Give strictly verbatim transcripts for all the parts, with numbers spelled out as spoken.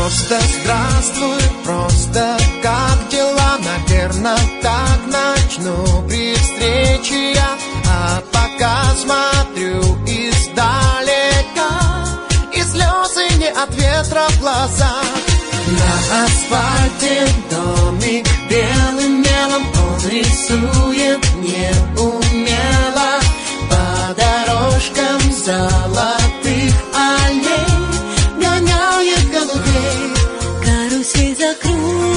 Просто здравствуй, просто как дела? Наверно, так начну при встрече я. А пока смотрю издалека, и слезы не от ветра в глазах. На асфальте домик белым мелом он рисует неумело. По дорожкам золотых аллей гоняет голубей. Карусель закружится,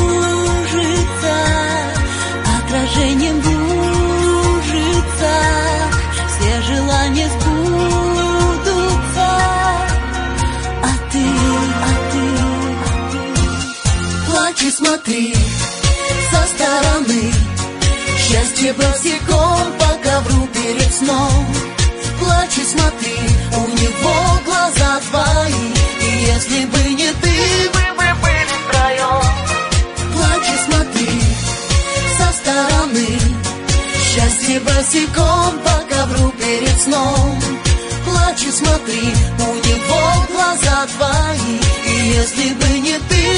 отражением кружится, все желания сбудутся. А ты, а ты, а ты плачь и смотри со стороны. Счастье босиком по ковру перед сном. Плачь и смотри, у него глаза твои. И если бы не ты, мы бы были втроем. Плачь и смотри со стороны. Счастье босиком по ковру перед сном. Плачь и смотри, у него глаза твои. И если бы не ты,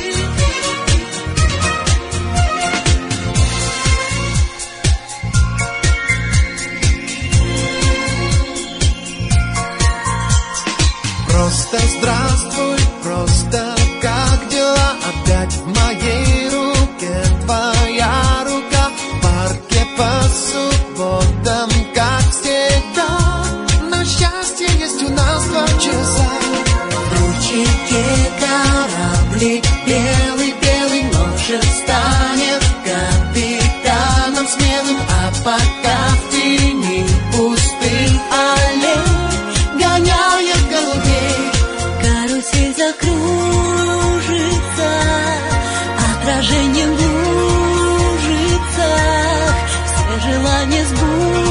просто здравствуй, просто как дела? Опять в моей руке твоя рука. В парке по субботам, как всегда. Но счастье есть у нас два часа. в ручейке кораблик белый-белый, может станет капитаном смелым. А пока в тени пустых аллей гоняет голубей. Карусель закружится, отражением в лужицах, все желания сбудутся.